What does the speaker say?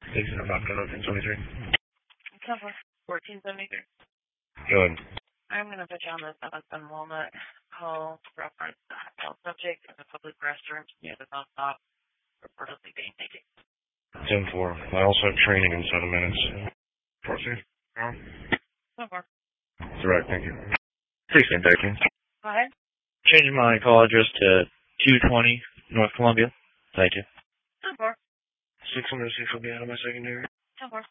Thanks for about 1373. Cover 1473. Good. I'm going to put you on the 7th and Walnut call reference health subject in the public restroom near the bus stop, reportedly being naked. 10-4. I also have training in 7 minutes. Proceed. So far. Direct, thank you. Precinct 13. Go ahead. Changing my call address to 220 North Columbia. Thank you. So far. 606 will be out of my secondary. So far.